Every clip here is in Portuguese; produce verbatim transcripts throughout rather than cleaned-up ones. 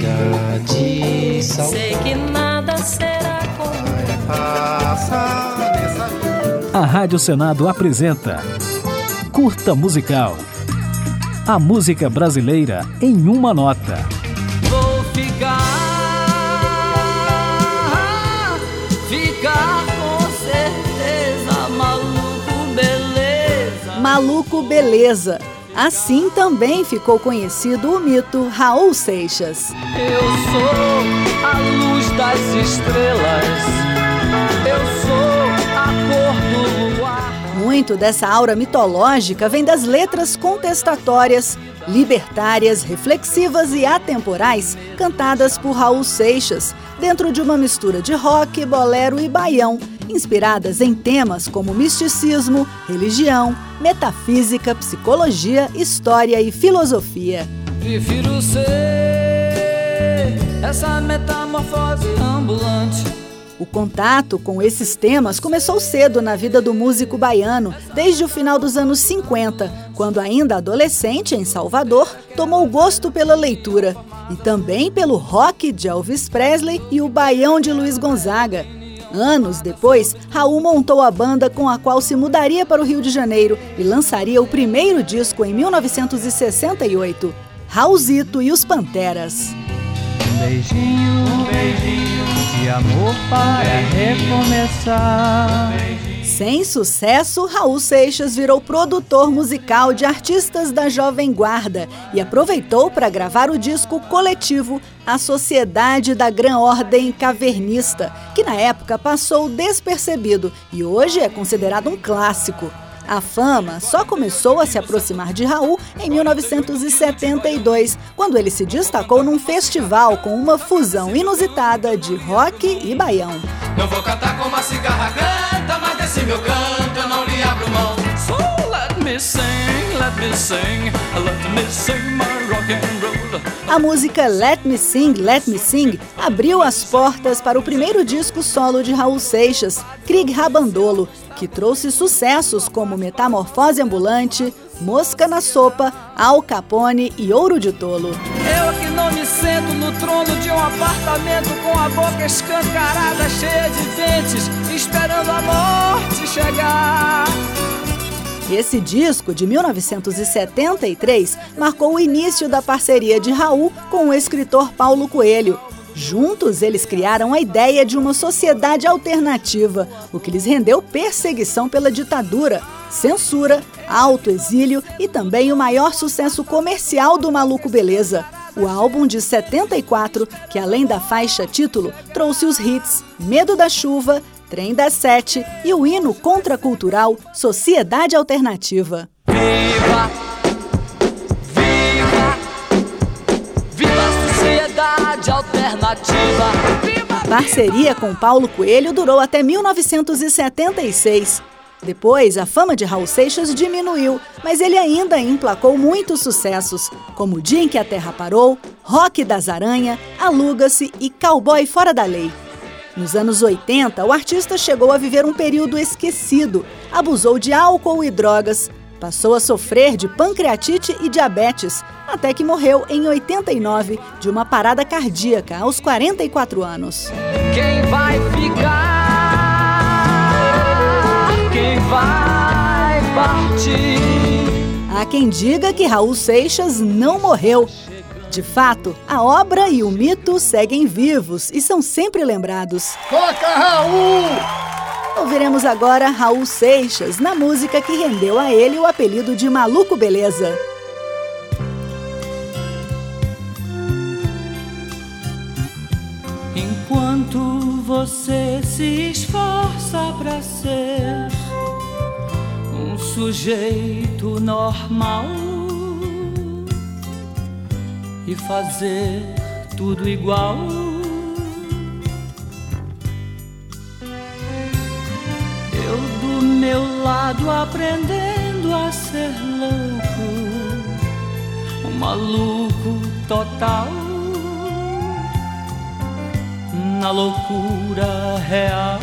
chega de saudade. Sei que nada será como A Rádio Senado apresenta Curta Musical. A música brasileira em uma nota. Vou ficar, ficar com certeza, maluco beleza. Maluco beleza. Assim também ficou conhecido o mito Raul Seixas. Eu sou a luz das estrelas, eu sou a cor do luar. Muito dessa aura mitológica vem das letras contestatórias, libertárias, reflexivas e atemporais cantadas por Raul Seixas, dentro de uma mistura de rock, bolero e baião, inspiradas em temas como misticismo, religião, metafísica, psicologia, história e filosofia. Prefiro ser essa metamorfose ambulante. O contato com esses temas começou cedo na vida do músico baiano, desde o final dos anos cinquenta, quando ainda adolescente em Salvador, tomou gosto pela leitura e também pelo rock de Elvis Presley e o baião de Luiz Gonzaga. Anos depois, Raul montou a banda com a qual se mudaria para o Rio de Janeiro e lançaria o primeiro disco em mil novecentos e sessenta e oito, Raulzito e os Panteras. Um beijinho, um beijinho de amor para recomeçar. Sem sucesso, Raul Seixas virou produtor musical de artistas da Jovem Guarda e aproveitou para gravar o disco coletivo A Sociedade da Gran Ordem Cavernista, que na época passou despercebido e hoje é considerado um clássico. A fama só começou a se aproximar de Raul em mil novecentos e setenta e dois, quando ele se destacou num festival com uma fusão inusitada de rock e baião. Não vou cantar como a cigarra canta, mas desse meu canto eu não lhe abro mão. So let me sing, let me sing, let me sing my rock and roll. A música Let Me Sing, Let Me Sing abriu as portas para o primeiro disco solo de Raul Seixas, Krieg Rabandolo, que trouxe sucessos como Metamorfose Ambulante, Mosca na Sopa, Al Capone e Ouro de Tolo. Eu que não me sento no trono de um apartamento com a boca escancarada, cheia de dentes, esperando a morte chegar. Esse disco, de mil novecentos e setenta e três, marcou o início da parceria de Raul com o escritor Paulo Coelho. Juntos, eles criaram a ideia de uma sociedade alternativa, o que lhes rendeu perseguição pela ditadura, censura, autoexílio e também o maior sucesso comercial do Maluco Beleza, o álbum de setenta e quatro, que além da faixa título, trouxe os hits Medo da Chuva, Trem das Sete e o hino contracultural Sociedade Alternativa. Viva! Viva! Viva a sociedade alternativa! Viva! A parceria com Paulo Coelho durou até mil novecentos e setenta e seis. Depois, a fama de Raul Seixas diminuiu, mas ele ainda emplacou muitos sucessos, como O Dia em que a Terra Parou, Rock das Aranha, Aluga-se e Cowboy Fora da Lei. Nos anos oitenta, o artista chegou a viver um período esquecido, abusou de álcool e drogas, passou a sofrer de pancreatite e diabetes, até que morreu em oitenta e nove de uma parada cardíaca aos quarenta e quatro anos. Quem vai ficar? Quem vai partir? Há quem diga que Raul Seixas não morreu. De fato, a obra e o mito seguem vivos e são sempre lembrados. Toca, Raul! Ouviremos agora Raul Seixas na música que rendeu a ele o apelido de Maluco Beleza. Enquanto você se esforça pra ser um sujeito normal e fazer tudo igual, eu do meu lado aprendendo a ser louco, um maluco total, na loucura real.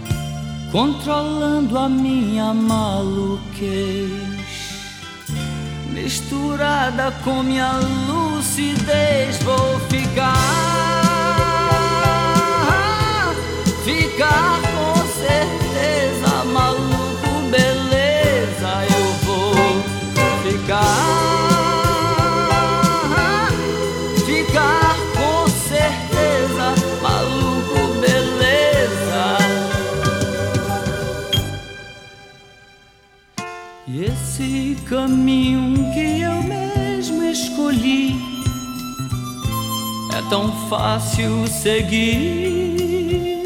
Controlando a minha maluquez, misturada com minha lucidez, vou ficar, ficar com certeza, maluco, beleza, eu vou ficar, ficar com certeza, maluco, beleza. E esse caminho que eu mesmo escolhi é tão fácil seguir,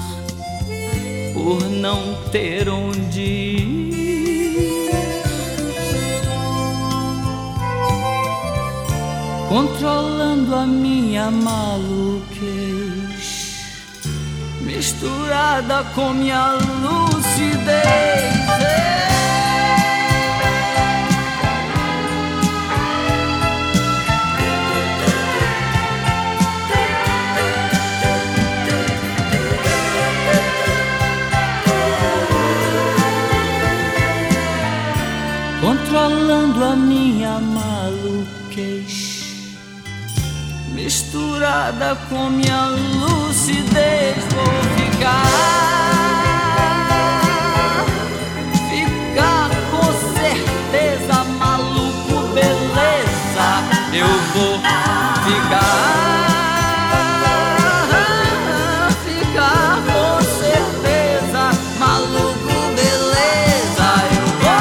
por não ter onde ir, controlando a minha maluquez, misturada com minha lucidez. Controlando a minha maluquez, misturada com minha lucidez, vou ficar, ficar com certeza, maluco, beleza, eu vou ficar, ficar com certeza, maluco, beleza, eu vou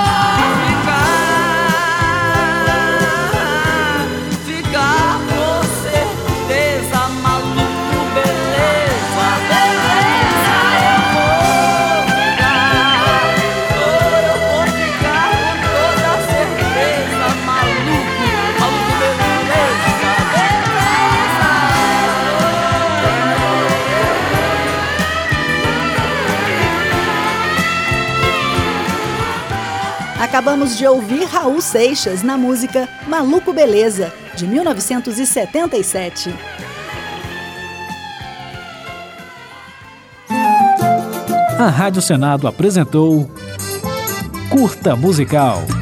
Acabamos de ouvir Raul Seixas na música Maluco Beleza, de mil novecentos e setenta e sete. A Rádio Senado apresentou Curta Musical.